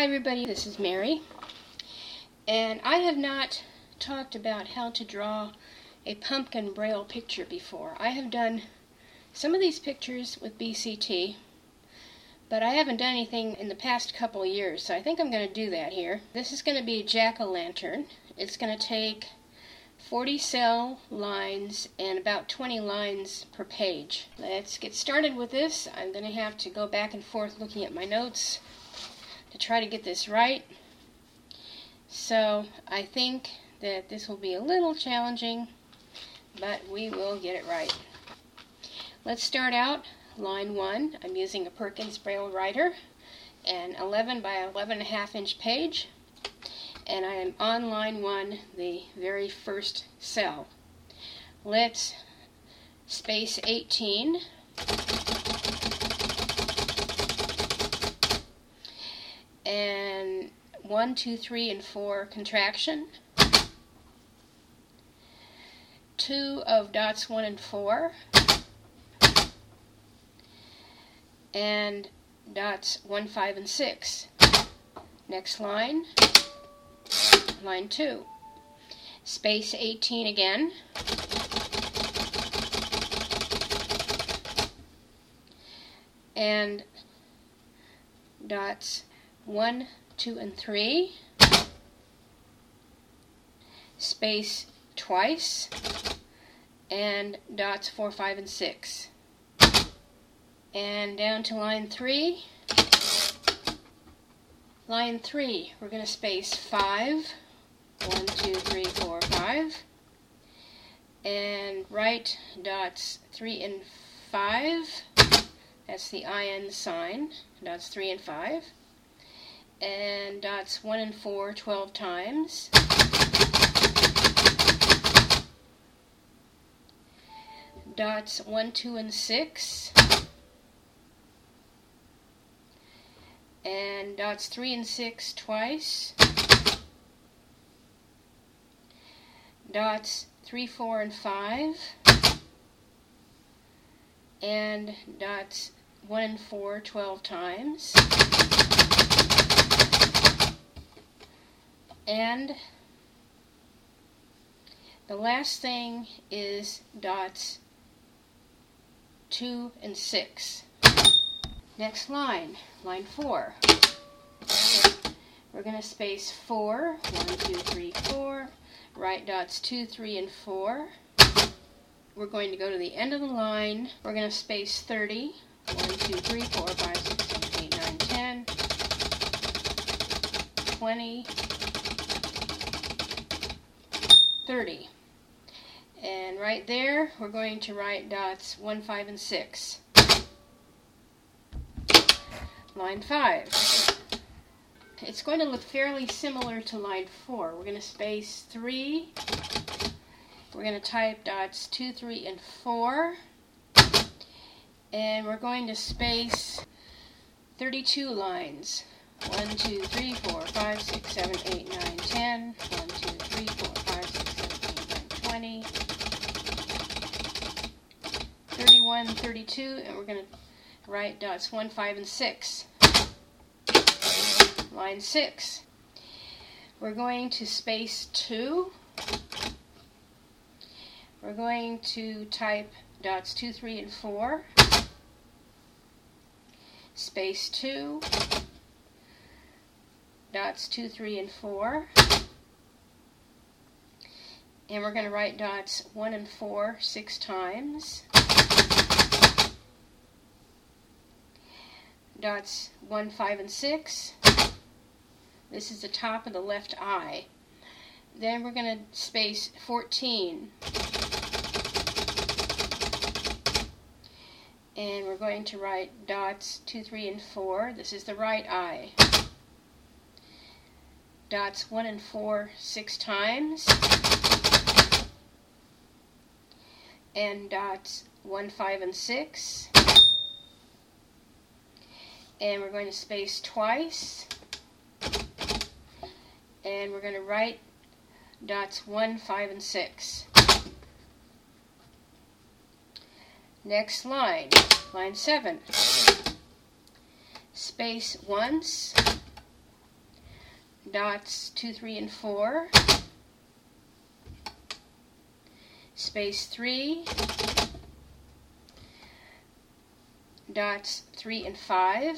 Hi everybody, this is Mary, and I have not talked about how to draw a pumpkin braille picture before. I have done some of these pictures with BCT, but I haven't done anything in the past couple of years, so I think I'm going to do that here. This is going to be a jack-o'-lantern. It's going to take 40 cell lines and about 20 lines per page. Let's get started with this. I'm going to have to go back and forth looking at my notes to try to get this right. So I think that this will be a little challenging, but we will get it right. Let's start out line 1. I'm using a Perkins Braille Writer, an 11 by 11.5 inch page, and I am on line 1, the very first cell. Let's space 18. And 1, 2, 3, and 4 contraction. 2 of dots 1 and 4. And dots 1, 5, and 6. Next line, line 2. Space 18 again. And dots 1, 2, and 3, space twice, and dots 4, 5, and 6. And down to line 3. Line 3, we're going to space 5, 1, 2, 3, 4, 5, and write dots 3 and 5, that's the IN sign, dots 3 and 5. And dots 1 and 4 12 times. Dots 1, 2, and 6. And dots 3 and 6 twice. Dots 3, 4, and 5. And dots 1 and 4 12 times. And the last thing is dots 2 and 6. Next line, line 4. We're going to space 4, 1, 2, 3, 4, write dots 2, 3, and 4. We're going to go to the end of the line. We're going to space 30, 1, 2, 3, 4, 5, 6, 7, 8, 9, 10, 20, 30. And right there, we're going to write dots 1, 5, and 6. Line 5. It's going to look fairly similar to line 4. We're going to space 3. We're going to type dots 2, 3, and 4. And we're going to space 32 lines. 1, 2, 3, 4, 5, 6, 7, 8, 9, 10. 1, 2, 3, 4, 5, 6, 7, 8, 9, 20. 31, 32, and we're going to write dots 1, 5, and 6. Line 6. We're going to space 2. We're going to type dots 2, 3, and 4. Space 2. Dots 2, 3, and 4. And we're going to write dots 1 and 4 6 times. Dots 1, 5, and 6. This is the top of the left eye. Then we're going to space 14. And we're going to write dots 2, 3, and 4. This is the right eye. Dots 1 and 4 6 times. And dots 1, 5, and 6. And we're going to space twice. And we're going to write dots 1, 5, and 6. Next line, line 7. Space once, dots 2, 3, and 4, space 3, dots 3 and 5,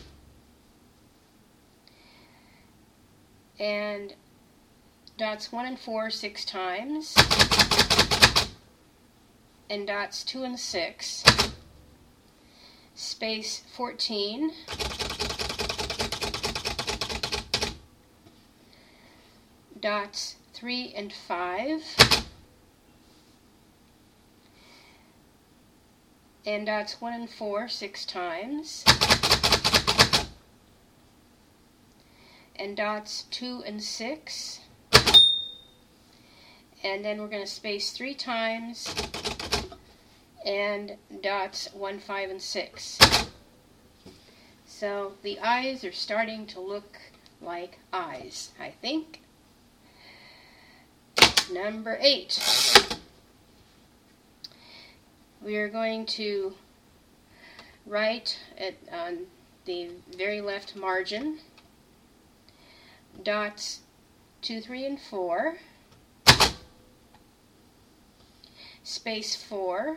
and dots 1 and 4 6 times, and dots 2 and 6, space 14, dots 3 and 5, and dots 1 and 4 6 times, and dots 2 and 6, and then we're going to space 3 times, and dots 1, 5, and 6. So the eyes are starting to look like eyes, I think. Number 8. We are going to write on the very left margin dots 2, 3, and 4, space 4,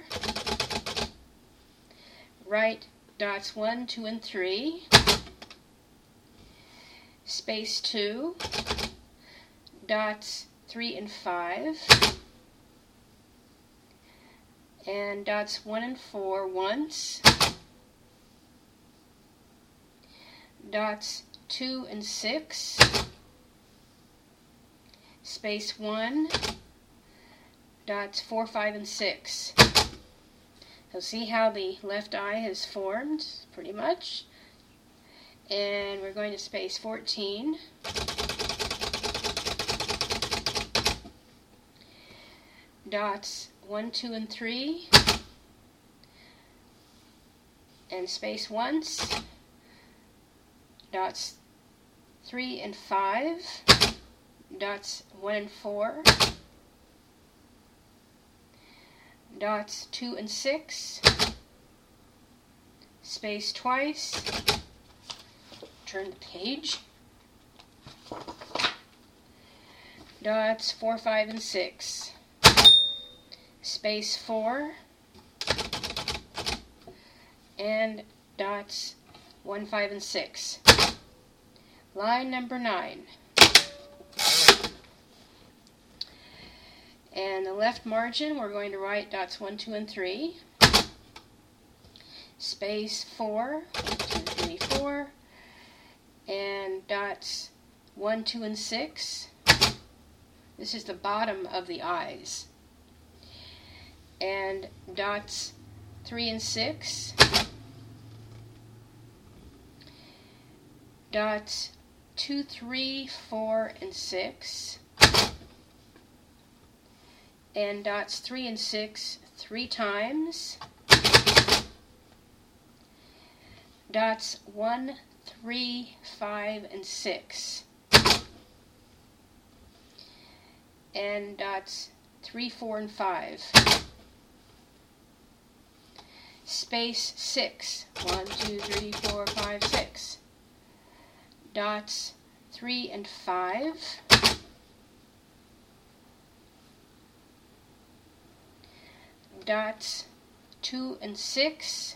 write dots 1, 2, and 3, space 2, dots 3 and 5, and dots 1 and 4 once, dots 2 and 6, space 1, dots 4, 5, and 6. So see how the left eye has formed, pretty much. And we're going to space 14. Dots 1, 2, and 3, and space once, dots 3 and 5, dots 1 and 4, dots 2 and 6, space twice, turn the page, dots 4, 5, and 6. Space 4, and dots 1, 5, and 6. Line number 9. And the left margin, we're going to write dots 1, 2, and 3. Space 4, 1, 2, 3, 4, and dots 1, 2, and 6. This is the bottom of the eyes. And dots 3 and 6, dots 2, 3, 4, and 6, and dots 3 and 6 3 times, dots 1, 3, 5, and 6, and dots 3, 4, and 5. Space 6, 1, 2, 3, 4, 5, 6. Dots 3 and 5. Dots 2 and 6.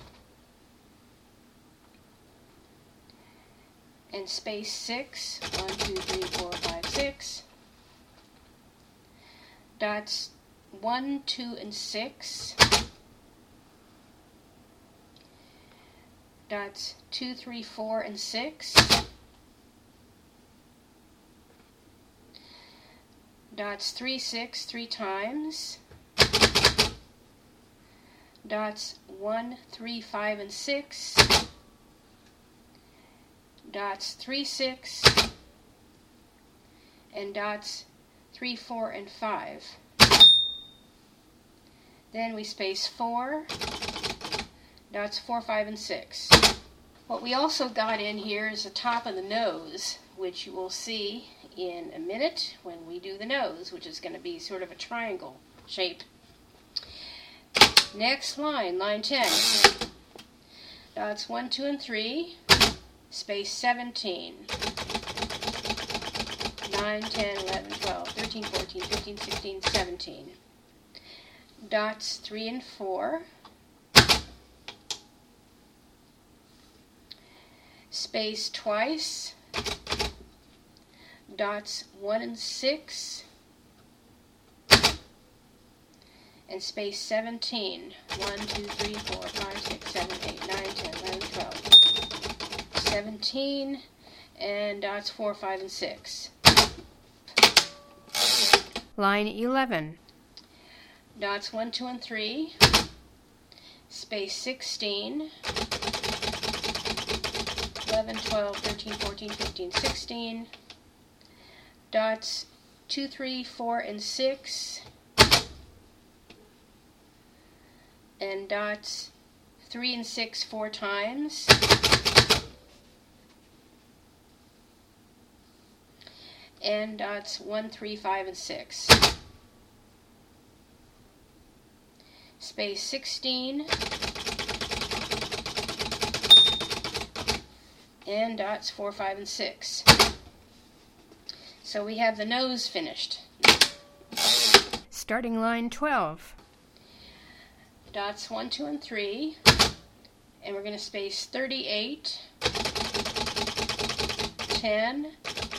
And space 6, 1, 2, 3, 4, 5, 6. Dots 1, 2, and 6. Dots 2, 3, 4, and 6. Dots 3, 6 3 times. Dots 1, 3, 5, and 6. Dots 3, 6. And dots 3, 4, and 5. Then we space 4. Dots 4, 5, and 6. What we also got in here is the top of the nose, which you will see in a minute when we do the nose, which is going to be sort of a triangle shape. Next line, line 10. Dots 1, 2, and 3, space 17. 9, 10, 11, 12, 13, 14, 15, 16, 17. Dots 3 and 4. Space twice. Dots 1 and 6. And space 17. 1, 2, 3, 4, 5, 6, 7, 8, 9, 10, 11, 12. 17. And dots 4, 5, and 6. Line 11. Dots 1, 2, and 3. Space 16. 11, 12, 13, 14, 15, 16. Dots 2, 3, 4, and 6. And dots 3 and 6 4 times. And dots 1, 3, 5, and 6. Space 16. And dots 4, 5, and 6. So we have the nose finished. Starting line 12. Dots 1, 2, and 3. And we're going to space 38, 10,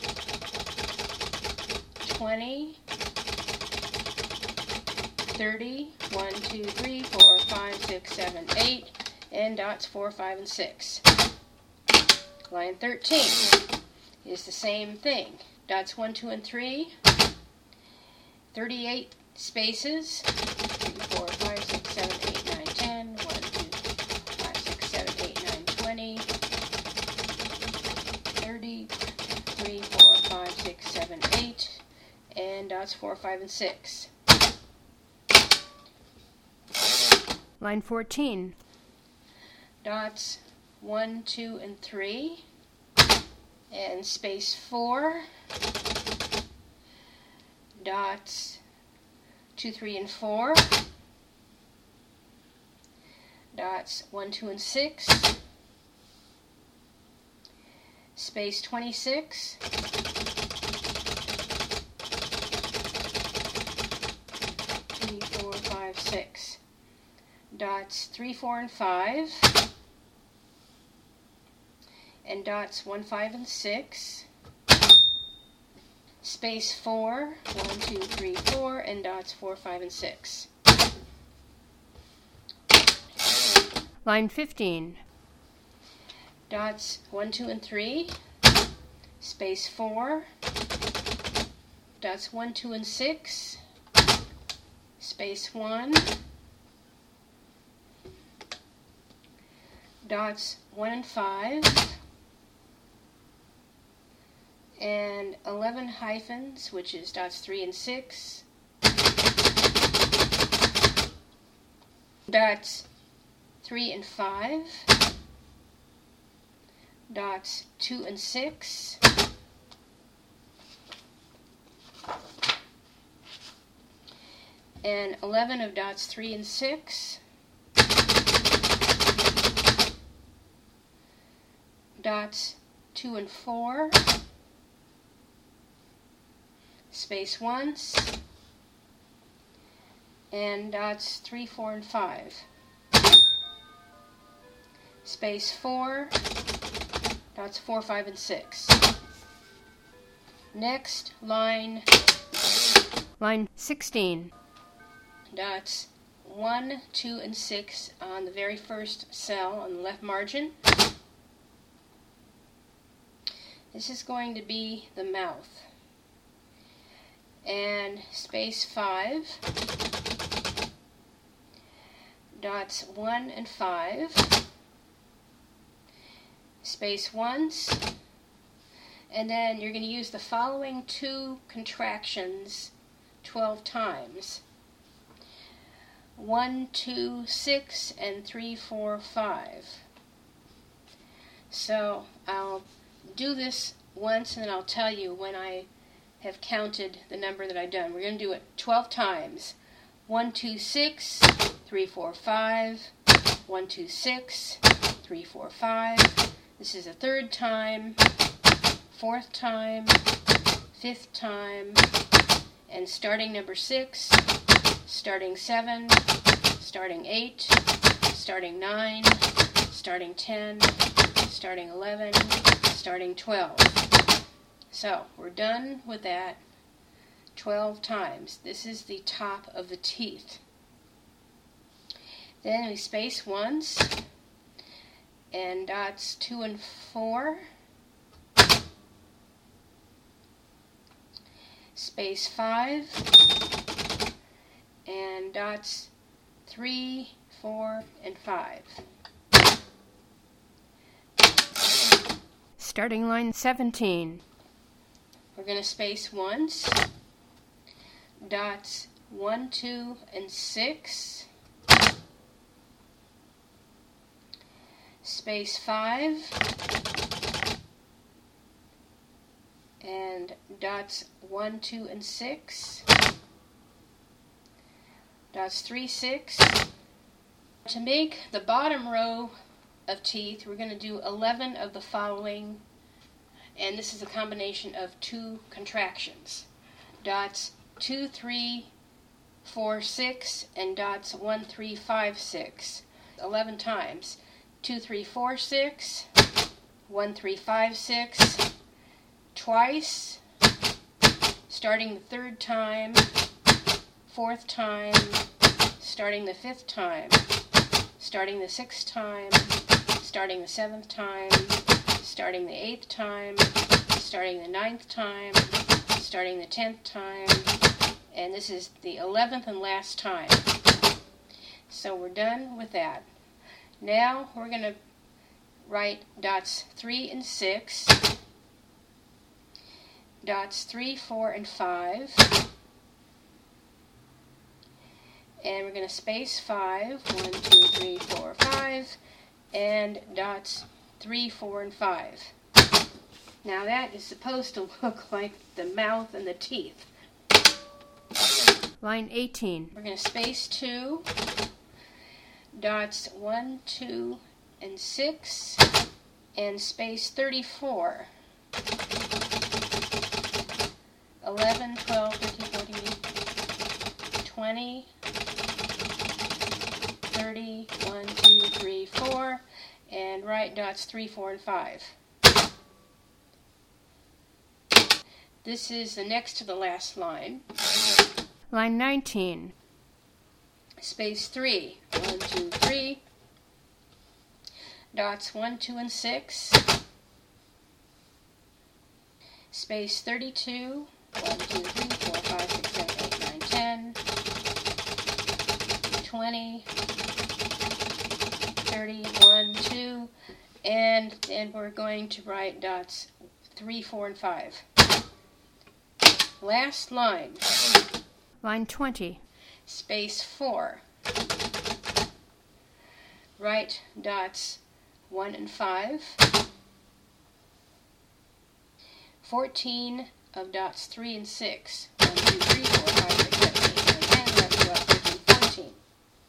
20, 30, 1, 2, 3, 4, 5, 6, 7, 8, and dots 4, 5, and 6. Line 13 is the same thing. Dots 1, 2, and 3, 38 spaces, 3, 4, 5, 6, 7, 8, 9, 10, 1, 2, 5, 6, 7, 8, 9, 20, 30, 3, 4, 5, 6, 7, 8, and dots 4, 5, and 6. Line 14. Dots 1, 2, and 3, and space 4. Dots 2, 3, and 4. Dots 1, 2, and 6. Space 26. 3, 4, 5, 6. Dots 3, 4, and 5. And dots 1, 5, and 6. Space 4, 1, 2, 3, 4, and dots 4, 5, and 6. Line 15. Dots 1, 2, and 3. Space 4. Dots 1, 2, and 6. Space 1. Dots 1 and 5. And 11 hyphens, which is dots 3 and 6. Dots 3 and 5. Dots 2 and 6. And 11 of dots 3 and 6. Dots 2 and 4. Space once, and dots 3, 4, and 5. Space 4, dots 4, 5, and 6. Next, line 16. Dots 1, 2, and 6 on the very first cell on the left margin. This is going to be the mouth. And space 5, dots 1 and 5, space once, and then you're going to use the following two contractions 12 times. 1, 2, 6, and 3, 4, 5. So I'll do this once and then I'll tell you when I have counted the number that I've done. We're going to do it 12 times. 1, 2, 6, 3, 4, 5, 1, 2, 6, 3, 4, 5. This is the third time, fourth time, 5th time, and starting number 6, starting 7, starting 8, starting 9, starting 10, starting 11, starting 12. So we're done with that 12 times. This is the top of the teeth. Then we space once, and dots 2 and 4, space 5, and dots 3, 4, and 5. Starting line 17. We're going to space once, dots 1, 2, and 6, space 5, and dots 1, 2, and 6, dots 3, 6. To make the bottom row of teeth, we're going to do 11 of the following, and this is a combination of 2 contractions. Dots 2, 3, 4, 6, and dots 1, 3, 5, 6. 11 times. 2, 3, 4, 6, 1, 3, 5, 6, twice, starting the 3rd time, 4th time, starting the 5th time, starting the 6th time, starting the 7th time, starting the 8th time, starting the 9th time, starting the 10th time, and this is the 11th and last time. So we're done with that. Now we're going to write dots 3 and 6, dots 3, 4, and 5, and we're going to space 5, 1, 2, 3, 4, 5, and dots 3, 4, and 5. Now that is supposed to look like the mouth and the teeth. Line 18. We're going to space 2, dots 1, 2, and 6, and space 34. 11, 12, 13, 14, 20, 30, 1, 2, 3, 4, and write dots 3, 4, and 5. This is the next to the last line. Line 19. Space 3, 1, 2, 3, dots 1, 2, and 6, space 32, 1, 2, 3, 4, 5, 6, 7, 8, 9, 10, 20, 30, 1, 2, and then we're going to write dots 3, 4, and 5. Last line. Line 20. Space 4. Write dots 1 and 5. 14 of dots 3 and 6. 1, 2, 3, 4, 5, 6, 7, 8, 9, 10, 11, 12, 13, 14.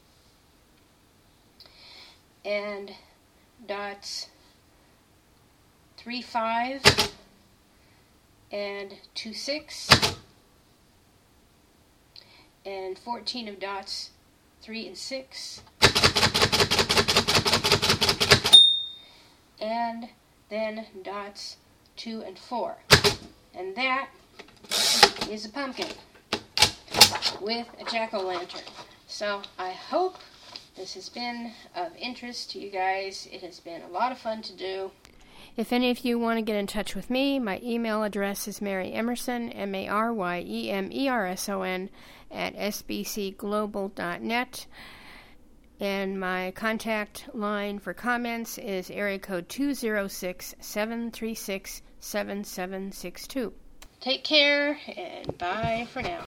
And dots 3, 5, and 2, 6. And 14 of dots 3 and 6, and then dots 2 and 4, and that is a pumpkin with a jack-o'-lantern. So I hope this has been of interest to you guys. It has been a lot of fun to do. If any of you want to get in touch with me, my email address is Mary Emerson, MaryEmerson, @sbcglobal.net. And my contact line for comments is area code 206-736-7762. Take care, and bye for now.